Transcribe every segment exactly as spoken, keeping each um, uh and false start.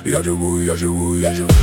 Я живу, я живу, я живу.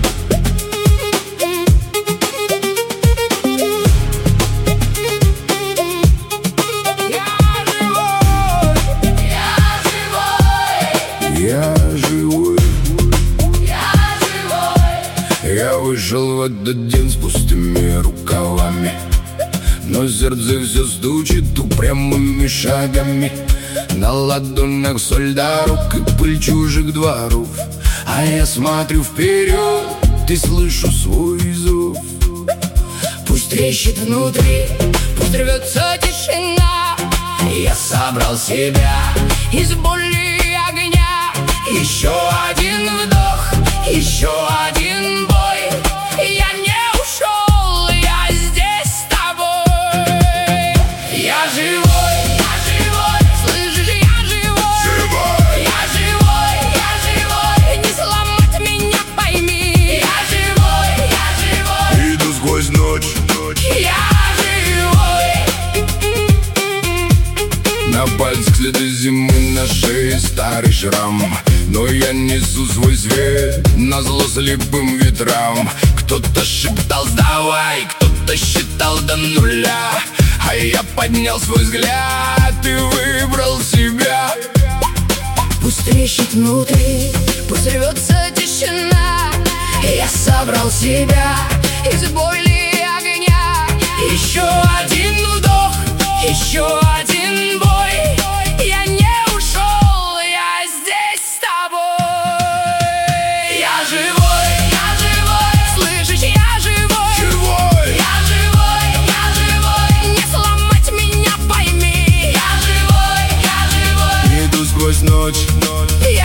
Я живой, я живой. Я вышел в этот день с пустыми рукавами, но сердце все стучит упрямыми шагами. На ладонях соль дорог и пыль чужих дворов, а я смотрю вперед и слышу свой зов. Пусть трещит внутри, пусть рвется тишина. Я собрал себя из боли и огня. Еще один вдох, еще один бой. Я не ушел, я здесь с тобой. Я живой, я живой, слышишь, я живой. Живой. Я живой, я живой, не сломать меня, пойми. Я живой, я живой, иду сквозь ночь, ночь. Я живой. На пальцах следы зимы, на шее старый шрам, но я несу свой свет назло слепым ветрам. Кто-то шептал «сдавай», кто-то считал до нуля, а я поднял свой взгляд и выбрал себя. Пусть трещит внутри, пусть рвется тишина. Я собрал себя из боли и огня. Еще один вдох, еще один бой. Я не ушел, я здесь с тобой. Я живой, я живой, слышишь, я живой. Живой. Я живой, я живой, не сломать меня, пойми. Я живой, я живой, иду сквозь ночь, ночь. я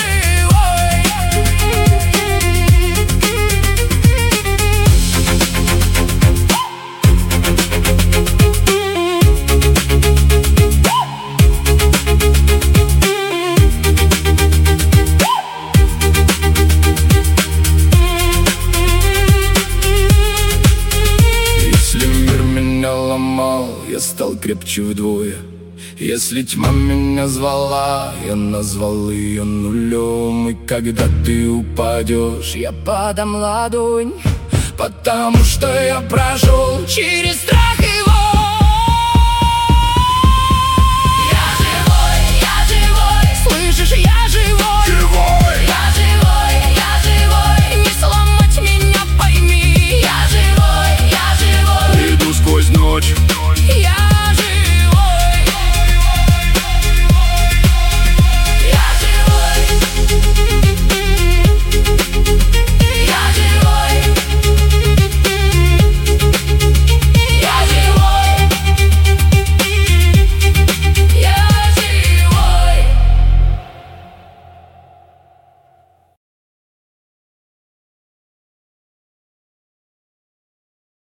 Я стал крепче вдвое. Если тьма меня звала, я назвал ее нулем. И когда ты упадешь, я подам ладонь, потому что я прошел через